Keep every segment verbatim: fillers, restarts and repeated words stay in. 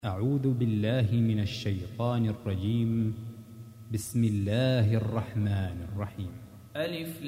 أعوذ بالله من الشيطان الرجيم. بسم الله الرحمن الرحيم. ألف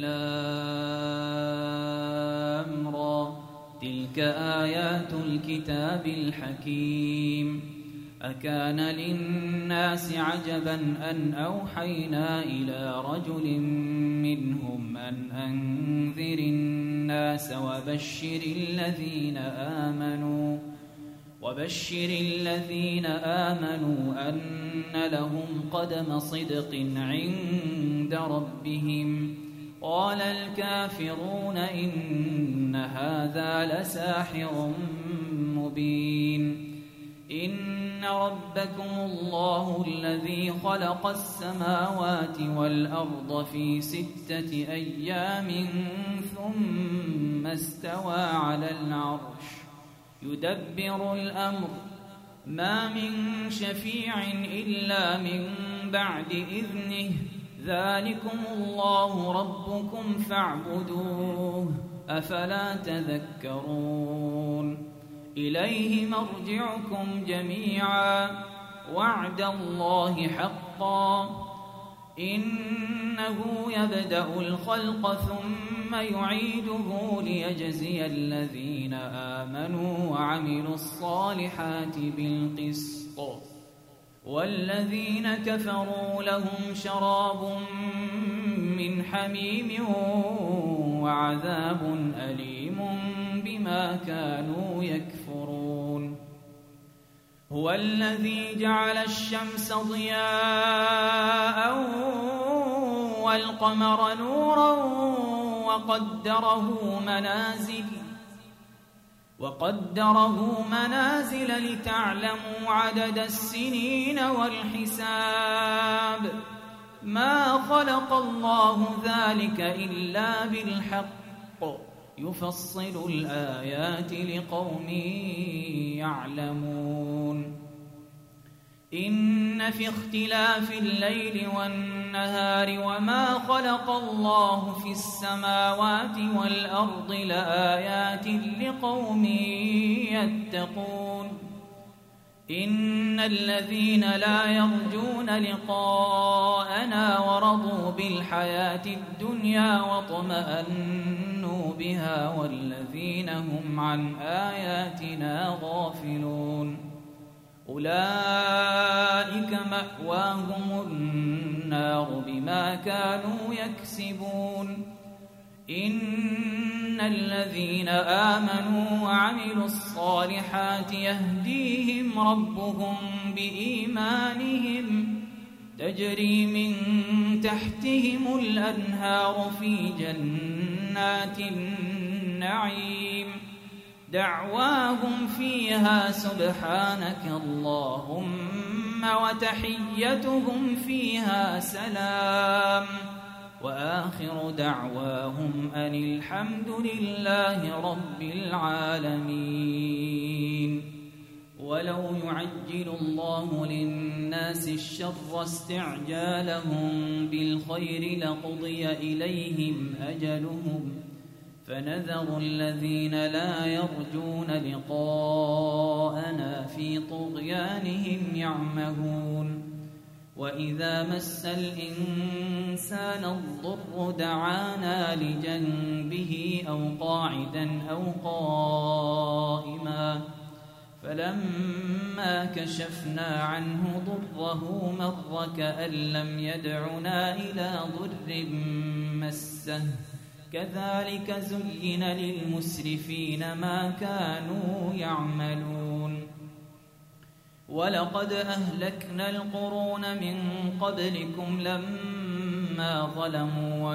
لام را، تلك آيات الكتاب الحكيم. أكان للناس عجبا أن أوحينا إلى رجل منهم أن أنذر الناس وبشر الذين آمنوا وبشر الذين آمنوا أن لهم قدم صدق عند ربهم. قال الكافرون إن هذا لساحر مبين. إن ربكم الله الذي خلق السماوات والأرض في ستة أيام ثم استوى على العرش يدبر الأمر، ما من شفيع إلا من بعد إذنه، ذلكم الله ربكم فاعبدوه، أفلا تذكرون. إليه مرجعكم جميعا، وعد الله حقا، إنه يبدأ الخلق ثم يعيده ليجزي الذين آمنوا وعملوا الصالحات بالقسط، والذين كفروا لهم شراب من حميم وعذاب أليم بما كانوا يكفرون. هو الذي جعل الشمس ضياء والقمر نورا وقدره منازل وقدره منازل لتعلموا عدد السنين والحساب، ما خلق الله ذلك إلا بالحق، يفصل الآيات لقوم يعلمون. إن في اختلاف الليل والنهار وما خلق الله في السماوات والأرض لآيات لقوم يتقون. إن الذين لا يرجون لقاءنا ورضوا بالحياة الدنيا واطمأنوا بها والذين هم عن آياتنا غافلون، أولئك مأواهم النار بما كانوا يكسبون. إن الذين آمنوا وعملوا الصالحات يهديهم ربهم بإيمانهم، تجري من تحتهم الأنهار في جنات النعيم، دعواهم فيها سبحانك اللهم وتحيتهم فيها سلام، وآخر دعواهم أن الحمد لله رب العالمين. ولو يعجل الله للناس الشر استعجالهم بالخير لقضي إليهم أجلهم، فنذر الذين لا يرجون لقاءنا في طغيانهم يعمهون. وإذا مس الإنسان الضر دعانا لجنبه أو قاعدا أو قائما، فلما كشفنا عنه ضره مر كأن لم يدعنا إلى ضر مسه، كذلك زين للمسرفين ما كانوا يعملون. ولقد أهلكنا القرون من قبلكم لما ظلموا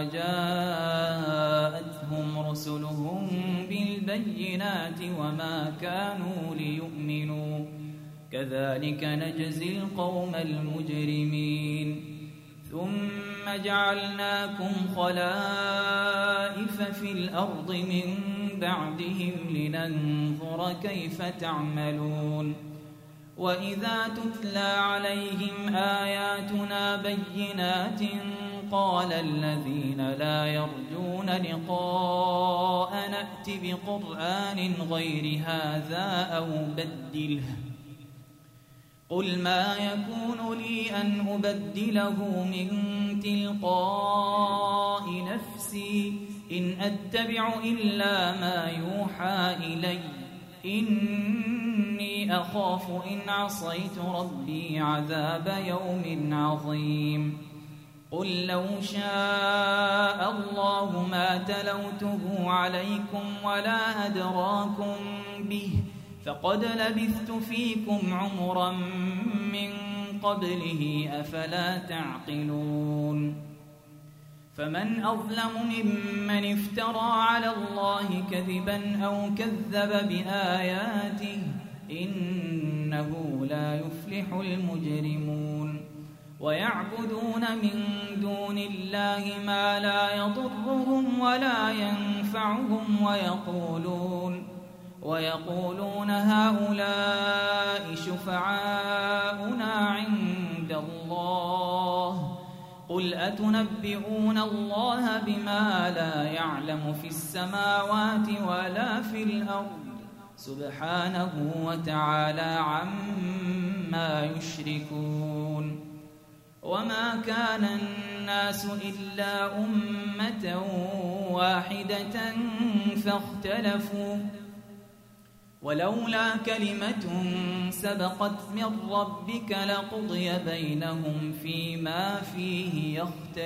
وجاءتهم رسلهم بالبينات وما كانوا ليؤمنوا، كذلك نجزي القوم المجرمين. ثم جعلناكم خلائف في الأرض من بعدهم لننظر كيف تعملون. وإذا تتلى عليهم آياتنا بينات قال الذين لا يرجون لقاء نأت بقرآن غير هذا أو بدله قل ما يكون لي أن أبدله من تلقاء نفسي إن أتبع إلا ما يوحى إلي إني أخاف إن عصيت ربي عذاب يوم عظيم قل لو شاء الله ما تلوته عليكم ولا أدراكم به فقد لبثت فيكم عمرا من قبله أفلا تعقلون فمن أظلم ممن افترى على الله كذبا أو كذب بآياته إنه لا يفلح المجرمون ويعبدون من دون الله ما لا يضرهم ولا ينفعهم ويقولون ويقولون هؤلاء شفعاؤنا عند الله قل أتنبئون الله بما لا يعلم في السماوات ولا في الأرض سبحانه وتعالى عما يشركون وما كان الناس إلا أمة واحدة فاختلفوا ولولا كلمة سبقت من ربك لقضي بينهم فيما فيه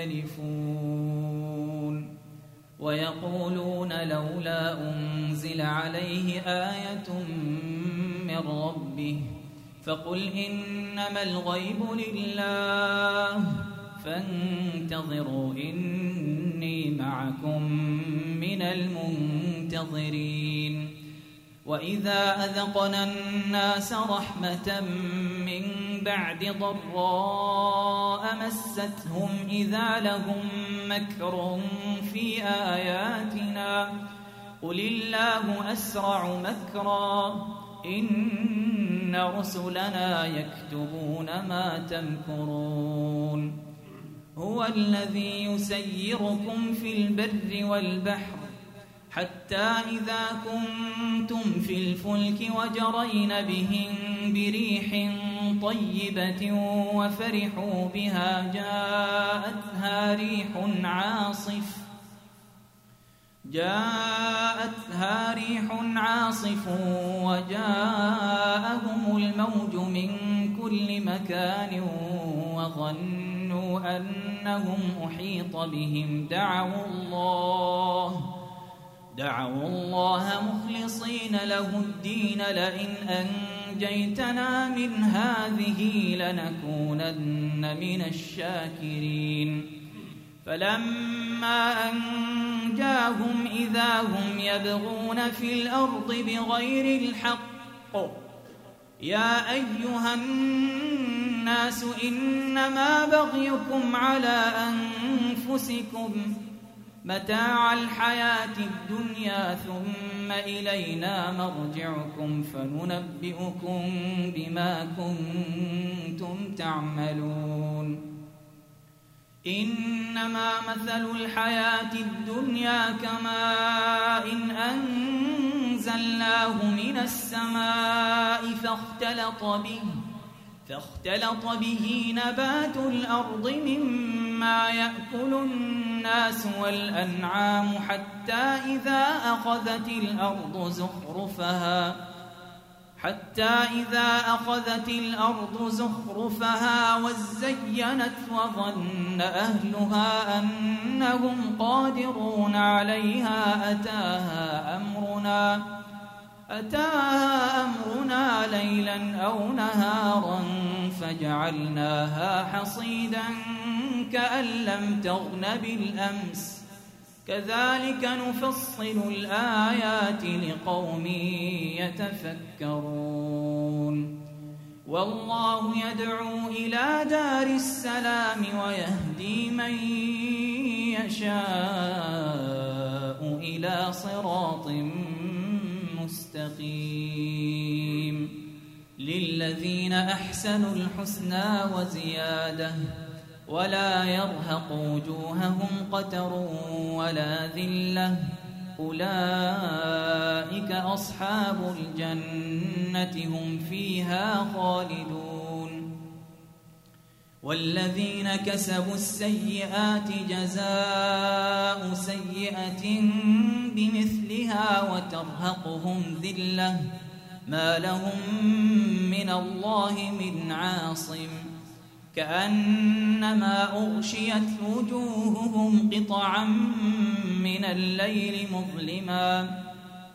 يختلفون ويقولون لولا أنزل عليه آية من ربه فقل إنما الغيب لله فانتظروا إني معكم من المنتظرين وإذا أذقنا الناس رحمة من بعد ضراء مستهم إذا لهم مكر في آياتنا قل الله أسرع مكرا إن رسلنا يكتبون ما تمكرون هو الذي يسيركم في البر والبحر حتى إذا كنتم في الفلك وجرين بهم بريح طيبة وفرحوا بها جاءتها ريح عاصف جاءتها ريح عاصف وجاءهم الموج من كل مكان وظنوا أنهم أحيط بهم دعوا الله دعوا الله مخلصين له الدين لئن أنجيتنا من هذه لنكونن من الشاكرين فلما أنجاهم إذا هم يبغون في الأرض بغير الحق يا أيها الناس إنما بغيكم على أنفسكم متاع الحياة الدنيا ثم إلينا مرجعكم فننبئكم بما كنتم تعملون إنما مثل الحياة الدنيا كماء إن أنزلناه من السماء فاختلط به فاختلط به نبات الأرض مما يأكل الناس والأنعام حتى إذا أخذت الأرض زخرفها حتى إذا أخذت الأرض زخرفها وزينت وظن أهلها أنهم قادرون عليها أتاها أمرنا أتاها أمرنا ليلا أو نهارا فجعلناها حصيدا كأن لم تغن بالأمس كذلك نفصل الآيات لقوم يتفكرون والله يدعو إلى دار السلام ويهدي من يشاء إلى صراط مستقيم للذين أحسنوا الحسنى وزيادة ولا يرهق وجوههم قتر ولا ذلة أولئك أصحاب الجنة هم فيها خالدون والذين كسبوا السيئات جزاء سيئة بمثلها وترهقهم ذلة ما لهم من الله من عاصم كأنما أغشيت وجوههم قطعا من الليل مظلما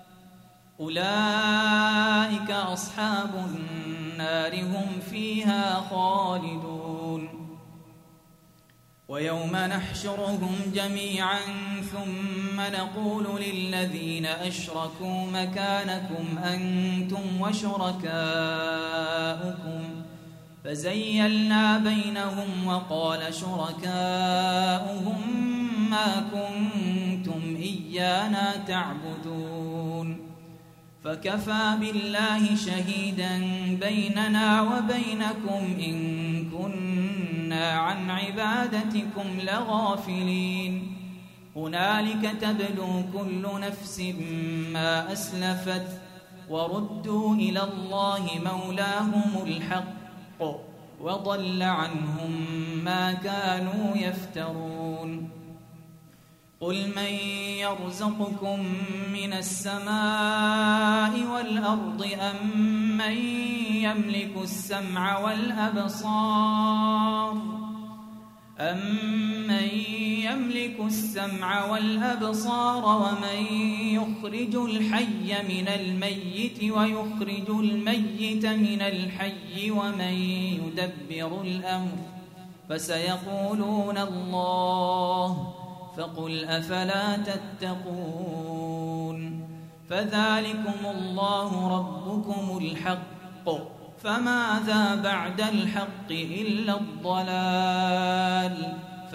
أولئك أصحاب النار هم فيها خالدون ويوم نحشرهم جميعا ثم نقول للذين أشركوا مكانكم أنتم وشركاؤكم فزيلنا بينهم وقال شركاؤهم ما كنتم إيانا تعبدون فكفى بالله شهيدا بيننا وبينكم إن كنا عن عبادتكم لغافلين هنالك تبلو كل نفس ما أسلفت وردوا إلى الله مولاهم الحق وضل عنهم ما كانوا يفترون قل من يرزقكم من السماء والأرض أم من يملك السمع والأبصار أمن يملك السمع والأبصار ومن يخرج الحي من الميت ويخرج الميت من الحي ومن يدبر الأمر فسيقولون الله فقل أفلا تتقون فذلكم الله ربكم الحق فماذا بعد الحق إلا الضلال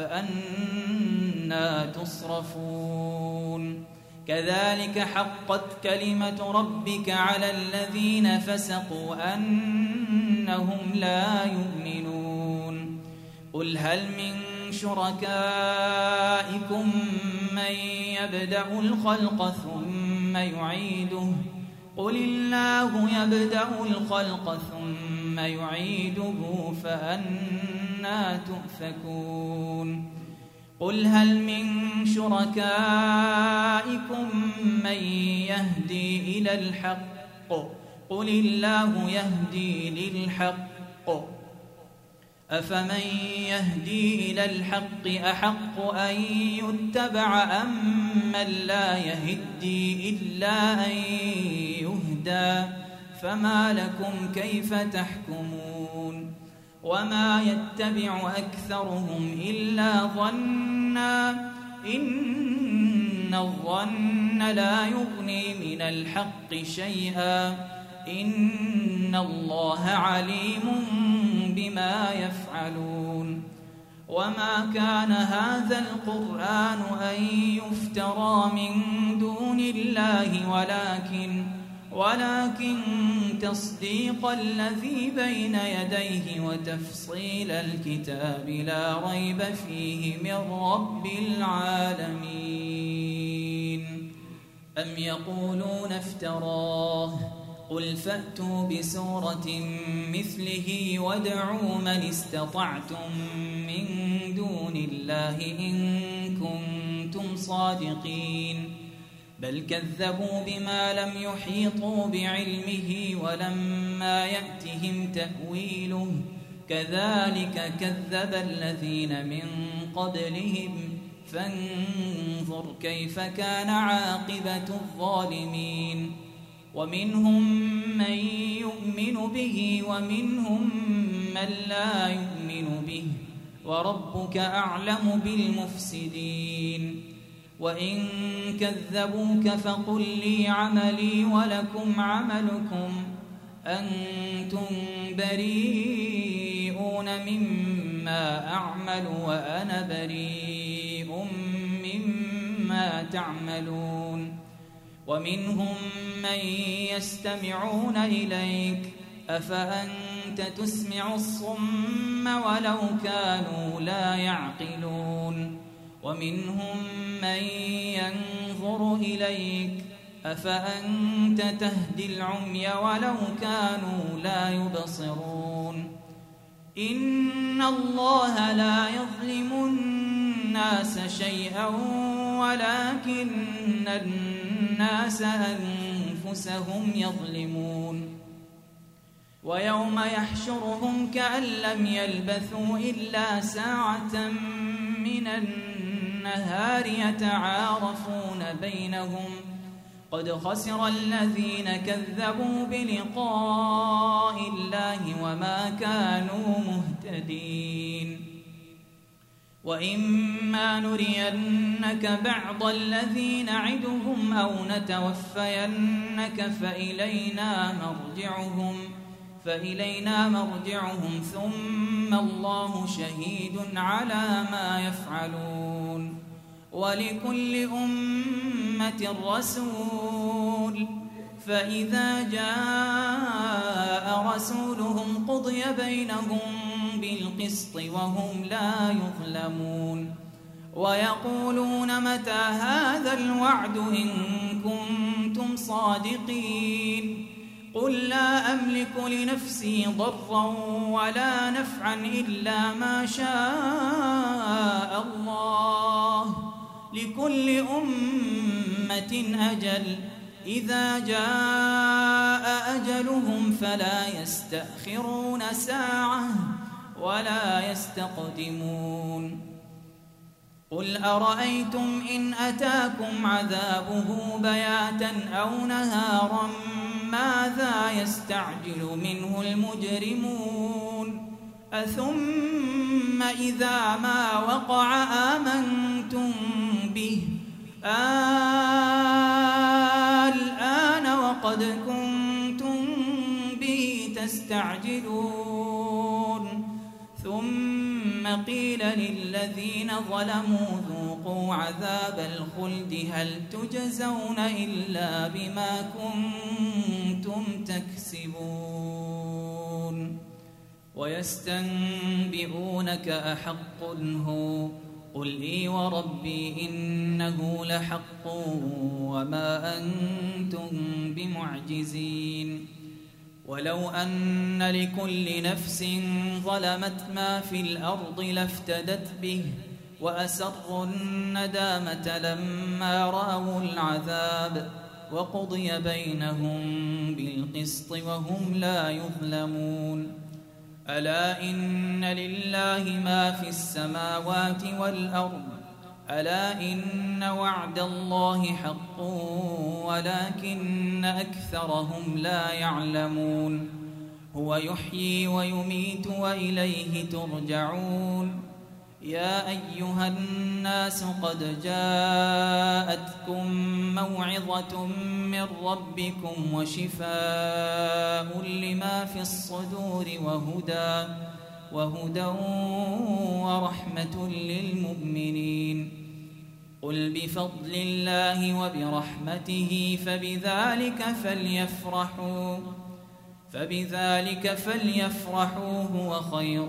فأنى تصرفون كذلك حقت كلمة ربك على الذين فسقوا أنهم لا يؤمنون قل هل من شركائكم من يبدأ الخلق ثم يعيده قل الله يبدأ الخلق ثم يعيده فأنى تؤفكون قل هل من شركائكم من يهدي إلى الحق قل الله يهدي للحق أفمن يهدي إلى الحق أحق أن يتبع أم من لا يهدي إلا أن يهدى فما لكم كيف تحكمون وما يتبع أكثرهم إلا ظنا إن الظن لا يغني من الحق شيئا إن الله عليم بما يفعلون وما كان هذا القرآن أن يفترى من دون الله ولكن ولكن تصديق الذي بين يديه وتفصيل الكتاب لا ريب فيه من رب العالمين أم يقولون افتراه قل فأتوا بسورة مثله وادعوا من استطعتم من دون الله إن كنتم صادقين بل كذبوا بما لم يحيطوا بعلمه ولما يأتهم تأويله كذلك كذب الذين من قبلهم فانظر كيف كان عاقبة الظالمين ومنهم من يؤمن به ومنهم من لا يؤمن به وربك أعلم بالمفسدين وإن كذبوك فقل لي عملي ولكم عملكم أنتم بريئون مما أعمل وأنا بريء مما تعملون ومنهم من يستمعون إليك أفأنت تسمع الصم ولو كانوا لا يعقلون ومنهم من ينظر إليك أفأنت تهدي العمي ولو كانوا لا يبصرون إن إن الله لا يظلم الناس شيئا ولكن الناس أنفسهم يظلمون ويوم يحشرهم كأن لم يلبثوا إلا ساعة من النهار يتعارفون بينهم قد خسر الذين كذبوا بلقاء الله وما كانوا مهتدين وإما نرينك بعض الذي نعدهم أو نتوفينك فإلينا مرجعهم فإلينا مرجعهم ثم الله شهيد على ما يفعلون ولكل أمة رسول فإذا جاء رسولهم قضي بينهم بالقسط وهم لا يظلمون ويقولون متى هذا الوعد إن كنتم صادقين قل لا أملك لنفسي ضرا ولا نفعا إلا ما شاء الله لكل أمة أجل إذا جاء أجلهم فلا يستأخرون ساعة ولا يستقدمون قل أرأيتم إن أتاكم عذابه بياتا أو نهارا ماذا يستعجل منه المجرمون أثم إذا ما وقع آمنتم به الآن وقد كنتم به تستعجلون ثم قيل للذين ظلموا ذوقوا عذاب الخلد هل تجزون إلا بما كنتم تكسبون ويستنبئونك أحق هو قل إي وربي إنه لحق وما أنتم بمعجزين ولو أن لكل نفس ظلمت ما في الأرض لافتدت به وأسروا الندامة لما رأوا العذاب وقضي بينهم بالقسط وهم لا يظلمون ألا إن لله ما في السماوات والأرض ألا إن وعد الله حق ولكن أكثرهم لا يعلمون هو يحيي ويميت وإليه ترجعون يا أيها الناس قد جاءتكم موعظة من ربكم وشفاء لما في الصدور وهدى وهدى ورحمة للمؤمنين قل بفضل الله وبرحمته فبذلك فليفرحوا فبذلك فليفرحوا هو خير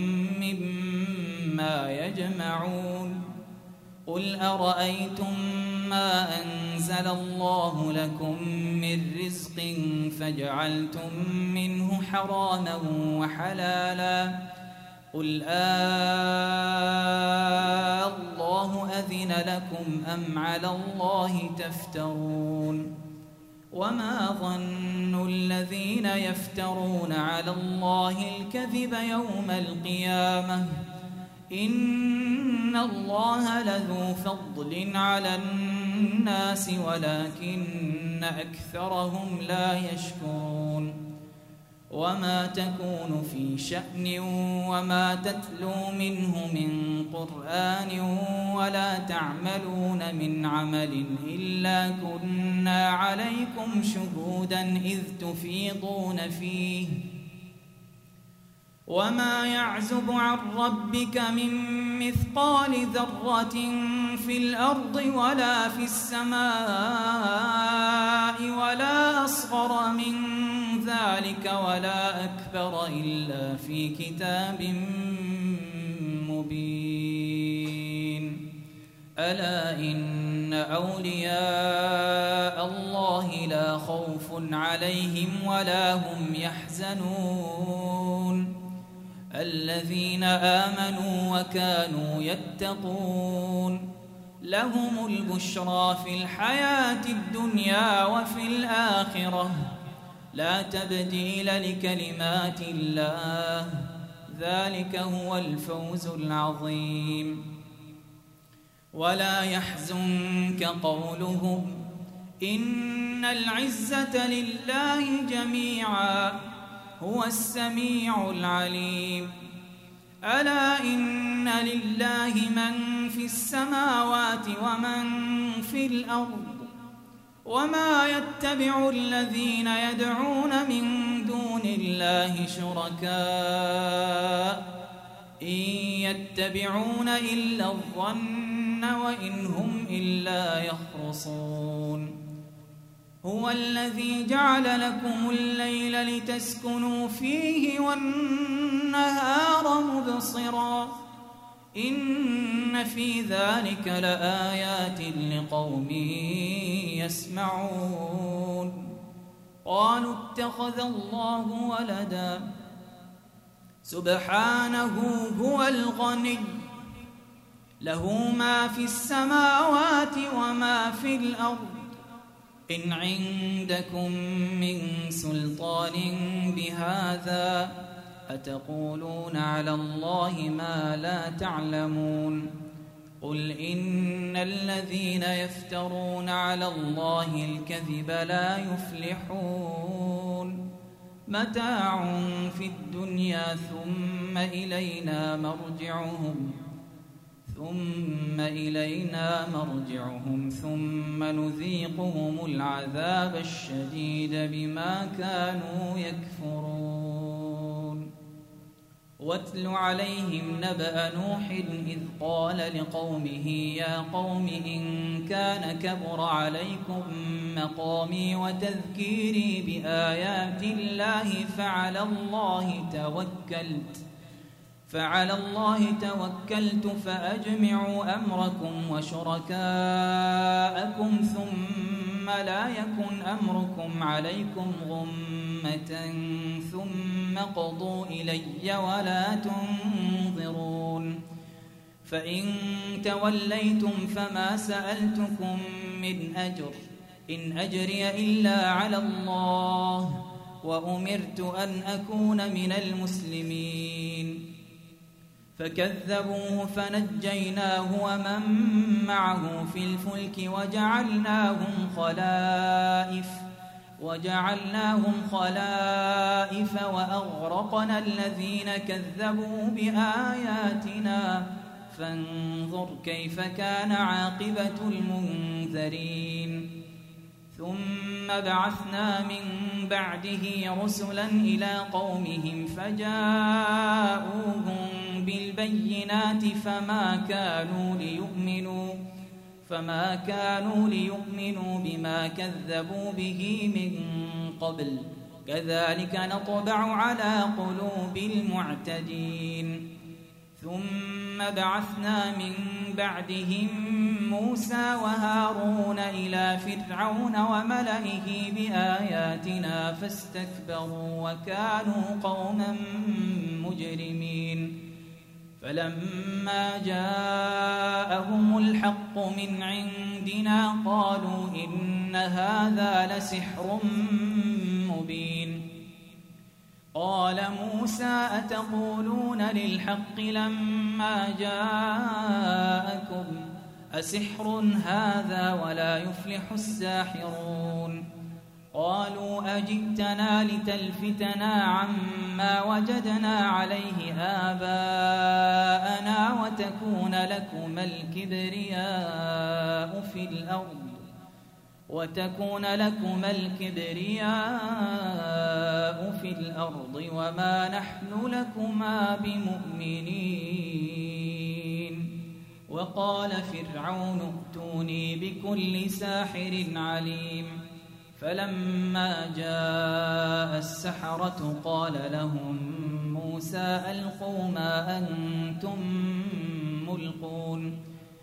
مما يجمعون قل أرأيتم ما أنزل الله لكم من رزق فجعلتم منه حراما وحلالا قل آه الله أذن لكم أم على الله تفترون وما ظن الذين يفترون على الله الكذب يوم القيامة إن الله لذو فضل على الناس ولكن أكثرهم لا يشكرون وما تكون في شأن وما تتلو منه من قرآن ولا تعملون من عمل إلا كنا عليكم شهودا إذ تفيضون فيه وما يعزب عن ربك من مثقال ذرة في الأرض ولا في السماء ولا أصغر من ذلك ولا أكبر إلا في كتاب مبين ألا إن أولياء الله لا خوف عليهم ولا هم يحزنون الذين آمنوا وكانوا يتقون لهم البشرى في الحياة الدنيا وفي الآخرة لا تبديل لكلمات الله ذلك هو الفوز العظيم. ولا يحزنك قولهم إن العزة لله جميعا هو السميع العليم. ألا إن لله من في السماوات ومن في الأرض وما يتبع الذين يدعون من دون الله شركاء إن يتبعون إلا الظن وإن هم إلا يخرصون. هو الذي جعل لكم الليل لتسكنوا فيه والنهار مبصرا إن في ذلك لآيات لقوم يسمعون. قالوا اتخذ الله ولدا سبحانه هو الغني له ما في السماوات وما في الأرض إن عندكم من سلطان بهذا أتقولون على الله ما لا تعلمون. قل إن الذين يفترون على الله الكذب لا يفلحون. متاع في الدنيا ثم إلينا مرجعهم ثم إلينا مرجعهم ثم نذيقهم العذاب الشديد بما كانوا يكفرون. واتل عليهم نبأ نوح إذ قال لقومه يا قوم إن كان كبر عليكم مقامي وتذكيري بآيات الله فعلى الله توكلت فعلى الله توكلت فأجمعوا أمركم وشركاءكم ثم لا يكن أمركم عليكم غمة ثم قضوا إلي ولا تنظرون. فإن توليتم فما سألتكم من أجر إن أجري إلا على الله وأمرت أن أكون من المسلمين. فكذبوه فنجيناه ومن معه في الفلك وجعلناهم خلائف وجعلناهم خلائف وأغرقنا الذين كذبوا بآياتنا فانظر كيف كان عاقبة المنذرين. ثم بعثنا من بعده رسلا إلى قومهم فجاءوهم بالبينات فما كانوا ليؤمنوا فما كانوا ليؤمنوا بما كذبوا به من قبل كذلك نطبع على قلوب المعتدين. ثم بعثنا من بعدهم موسى وهارون إلى فرعون وملئه بآياتنا فاستكبروا وكانوا قوما مجرمين. فلما جاءهم الحق من عندنا قالوا إن هذا لسحر مبين. قال موسى أتقولون للحق لما جاءكم أسحر هذا ولا يفلح الساحرون. قالوا أجئتنا لتلفتنا عما وجدنا عليه آباءنا وتكون لكما الكبرياء في الأرض وتكون لكما الكبرياء في الأرض وما نحن لكما بمؤمنين. وقال فرعون ائتوني بكل ساحر عليم. فلما جاء السحرة قال لهم موسى ألقوا ما أنتم ملقون.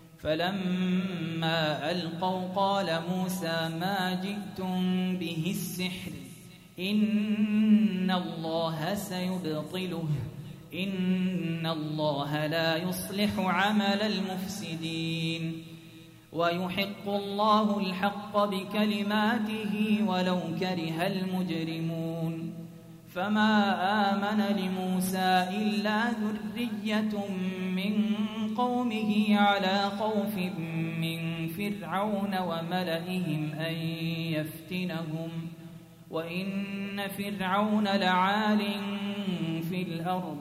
فلما ألقوا قال موسى ما جئتم به السحر إن الله سيبطله إن الله لا يصلح عمل المفسدين ويحق الله الحق بكلماته ولو كره المجرمون فما آمن لموسى إلا ذرية من قومه على خوف من فرعون وملئهم أن يفتنهم وإن فرعون لعال في الأرض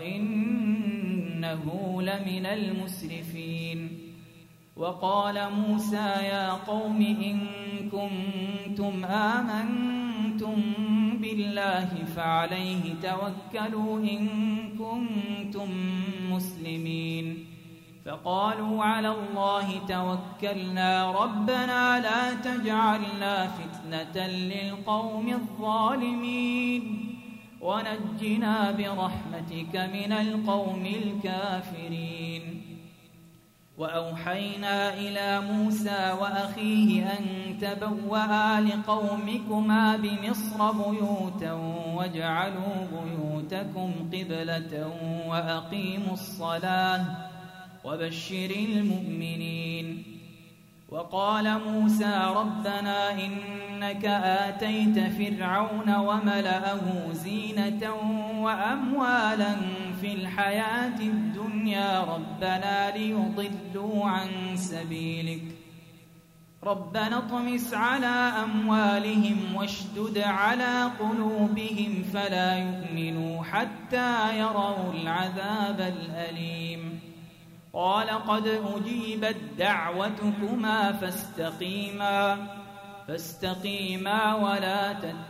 وإنه لمن المسرفين وقال موسى يا قوم إن كنتم آمنتم بالله فعليه توكلوا إن كنتم مسلمين فقالوا على الله توكلنا ربنا لا تجعلنا فتنة للقوم الظالمين ونجنا برحمتك من القوم الكافرين وأوحينا إلى موسى وأخيه أن تبوأ لقومكما بمصر بيوتا واجعلوا بيوتكم قبلة وأقيموا الصلاة وبشر المؤمنين وقال موسى ربنا إنك آتيت فرعون وملأه زينة وأموالا في الحياة الدنيا ربنا ليضلوا عن سبيلك ربنا اطمس على أموالهم واشدد على قلوبهم فلا يؤمنوا حتى يروا العذاب الأليم قال قد أجيبت دعوتكما فاستقيما فاستقيما ولا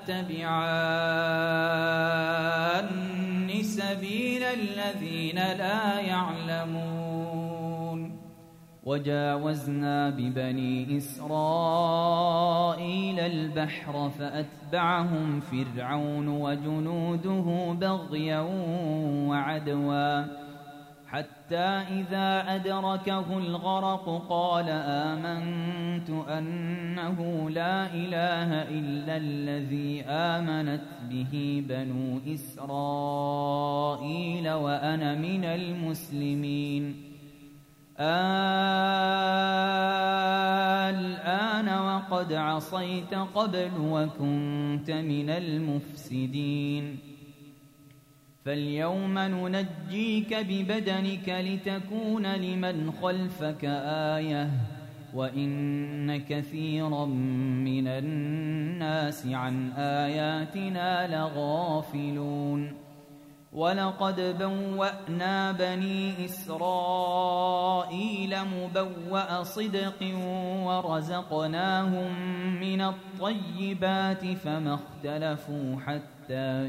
تتبعان سبيل الذين لا يعلمون وجاوزنا ببني إسرائيل البحر فأتبعهم فرعون وجنوده بغيا وعدوا حتى إذا أدركه الغرق قال آمنت أنه لا إله إلا الذي آمنت به بنو إسرائيل وأنا من المسلمين الآن وقد عصيت قبل وكنت من المفسدين فاليوم ننجيك ببدنك لتكون لمن خلفك آية وإن كثيرا من الناس عن آياتنا لغافلون ولقد بوأنا بني إسرائيل مبوأ صدق ورزقناهم من الطيبات فما اختلفوا حتى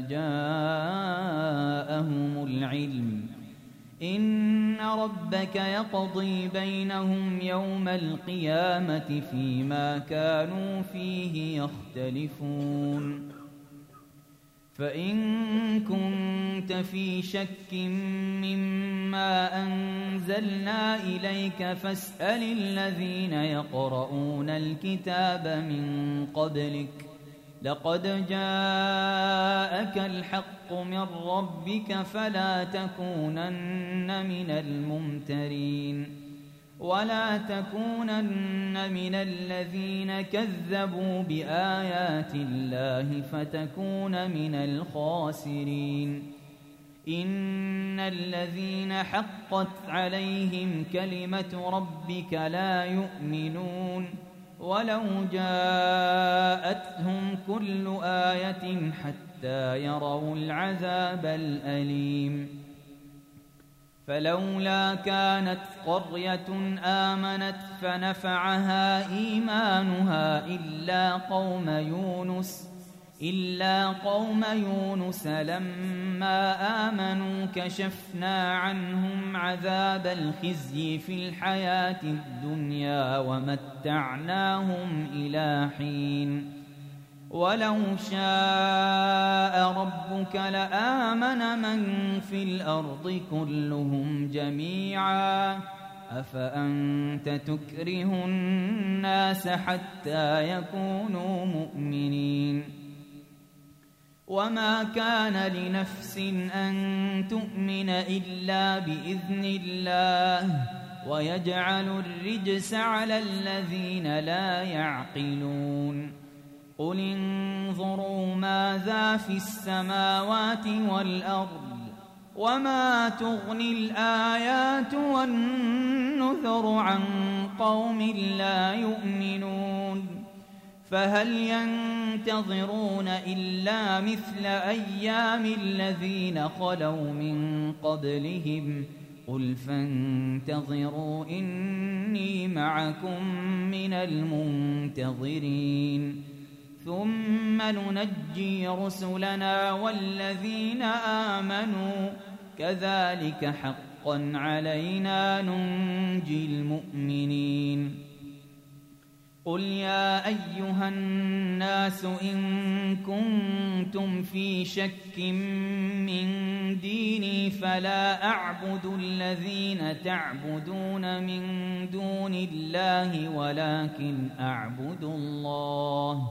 جاءهم العلم إن ربك يقضي بينهم يوم القيامة فيما كانوا فيه يختلفون فإن كنت في شك مما أنزلنا إليك فاسأل الذين يقرؤون الكتاب من قبلك لقد جاءك الحق من ربك فلا تكونن من الممترين ولا تكونن من الذين كذبوا بآيات الله فتكون من الخاسرين إن الذين حقت عليهم كلمة ربك لا يؤمنون ولو جاءتهم كل آية حتى يروا العذاب الأليم فلولا كانت قرية آمنت فنفعها إيمانها إلا قوم يونس إلا قوم يونس لما آمنوا كشفنا عنهم عذاب الخزي في الحياة الدنيا ومتعناهم إلى حين ولو شاء ربك لآمن من في الأرض كلهم جميعا أفأنت تكره الناس حتى يكونوا مؤمنين وما كان لنفس أن تؤمن إلا بإذن الله ويجعل الرجس على الذين لا يعقلون قل انظروا ماذا في السماوات والأرض وما تغني الآيات والنذر عن قوم لا يؤمنون فهل ينتظرون إلا مثل أيام الذين خلوا من قبلهم قل فانتظروا إني معكم من المنتظرين ثم ننجي رسلنا والذين آمنوا كذلك حقا علينا ننجي المؤمنين قل يا أيها الناس إن كنتم في شك من ديني فلا أعبد الذين تعبدون من دون الله ولكن أعبد الله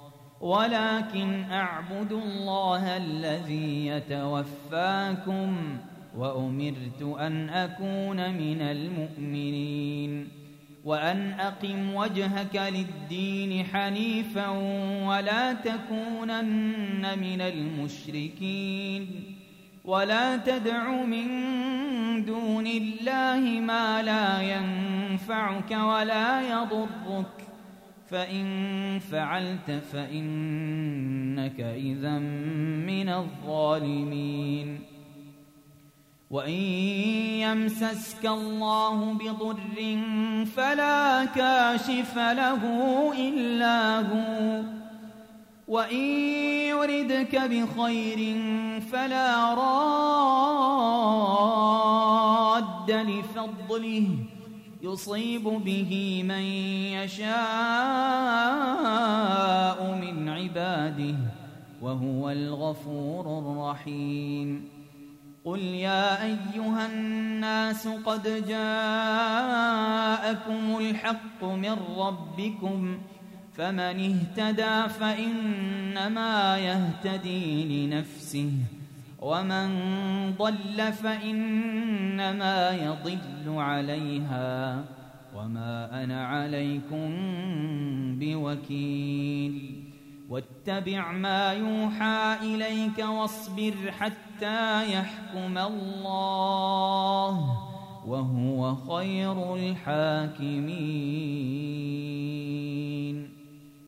ولكن أعبد الله الذي يتوفاكم وأمرت أن أكون من المؤمنين وأن أقم وجهك للدين حنيفا ولا تكونن من المشركين ولا تدع من دون الله ما لا ينفعك ولا يضرك فإن فعلت فإنك إذا من الظالمين وإن يمسسك الله بضر فلا كاشف له إلا هو وإن يردك بخير فلا راد لفضله يصيب به من يشاء من عباده وهو الغفور الرحيم قل يا أيها الناس قد جاءكم الحق من ربكم فمن اهتدى فإنما يهتدي لنفسه ومن ضل فإنما يضل عليها وما أنا عليكم بوكيل واتبع ما يوحى إليك واصبر حتى يحكم الله وهو خير الحاكمين